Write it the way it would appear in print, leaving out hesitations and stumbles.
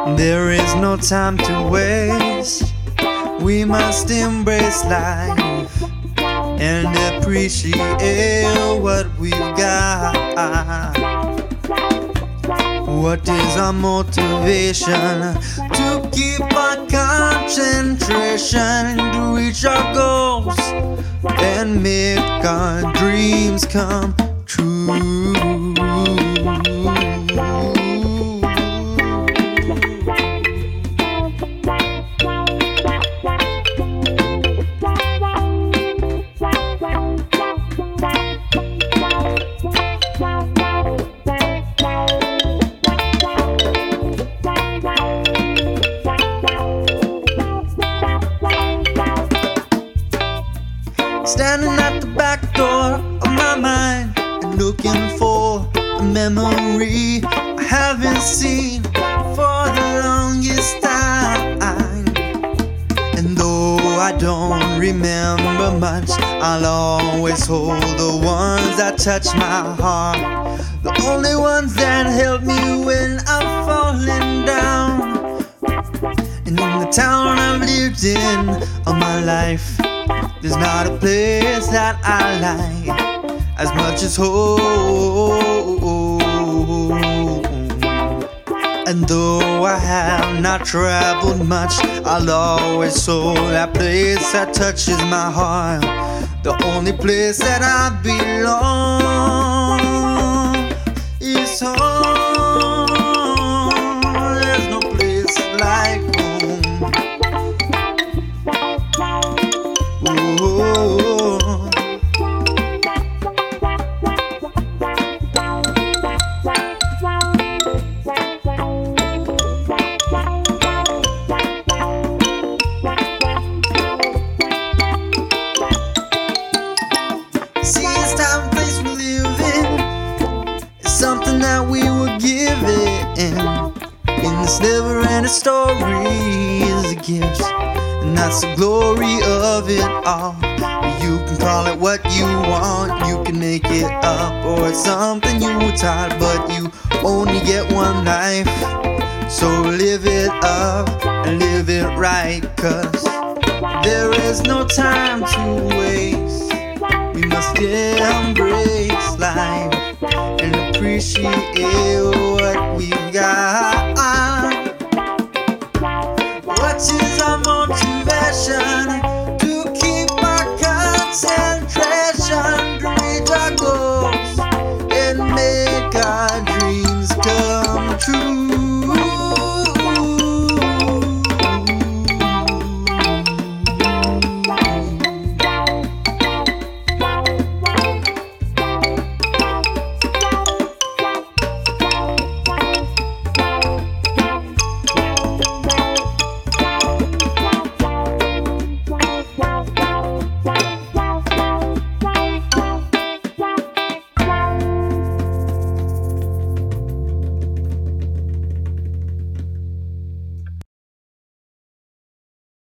There is no time to waste. We must embrace life and appreciate what we've got. What is our motivation? To keep our concentration, to reach our goals and make our dreams come true. Standing at the back door of my mind and looking for a memory I haven't seen for the longest time. And though I don't remember much, I'll always hold the ones that touch my heart, the only ones that help me when I'm falling down. And in the town I've lived in all my life, there's not a place that I like as much as home. And though I have not traveled much, I'll always hold that place that touches my heart, the only place that I belong is home. There's no place like home. Ooh. See, it's time and place we live in. It's something that we were given. In this never-ending story is a gift, and that's the glory of it all. You can call it what you want, you can make it up, or it's something you were taught, but you only get one life. So live it up and live it right, 'cause there is no time to waste. We must embrace life and appreciate